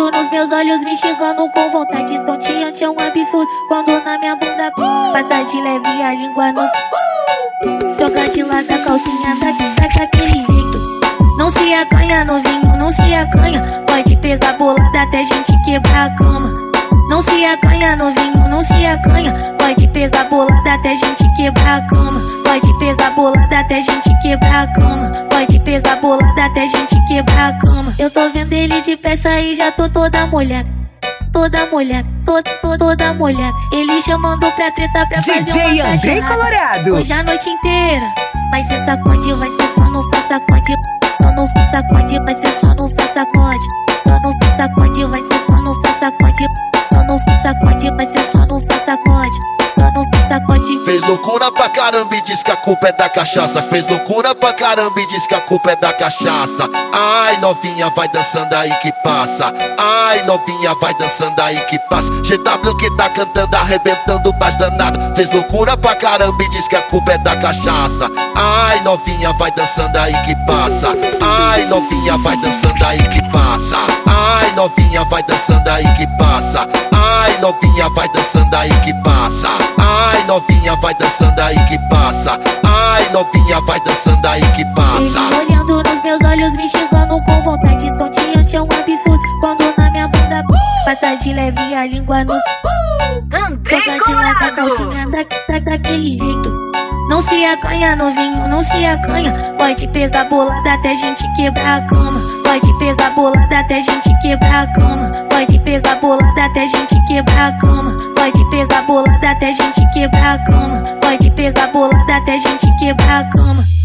olhando nos meus olhos, me enxergando com vontade estonteante. É um absurdo quando na minha bunda passa de leve a língua no joga de lado a calcinha daquele jeito. Não se acanha, novinho, não se acanha. Pode pegar bolada até gente quebrar a cama. Não se acanha, novinho, não se acanha. Pode pegar bolada até gente quebrar a cama. Pode pegar bolada até gente quebrar a cama. Pode pegar bolada até gente quebrar a cama. Eu tô vendo ele de peça e já tô toda molhada. Toda molhada, toda molhada. Ele chamando pra treta pra fazer DJ uma Andrei Colorado. hoje a noite inteira. Mas cê sacode, vai ser só no sacode. Só no sacode, vai ser só no sacode. Só no sacode, vai ser só no sacode. Só no sacode, vai ser só no sacode. Só no sacode. Fez loucura pra caramba e diz que a culpa é da cachaça. Fez loucura pra caramba e diz que a culpa é da cachaça. Ai, novinha, vai dançando aí que passa. Ai, novinha, vai dançando aí que passa. GW que tá cantando, arrebentando mais danado. Fez loucura pra caramba e diz que a culpa é da cachaça. Ai, novinha, vai dançando aí que passa. Ai, novinha, vai dançando aí que passa. Ai, novinha, vai dançando aí que passa. Ai, novinha, vai dançando aí que passa. Ai, novinha, vai dançando aí que passa. Ai, novinha, vai dançando aí que passa. Ele olhando nos meus olhos, me enxergando com vontade estonteante. É um absurdo quando na minha bunda passa de leve a língua no joga de lado a calcinha daquele jeito. Não se acanha, novinho, não se acanha. Pode pegar bolada até gente quebrar a cama. Pode pegar bolada até gente quebrar a cama. Pode pegar bolada até gente quebrar a cama. Pode pegar bolada até gente quebrar a cama. Pode pegar bolada até gente quebrar a cama.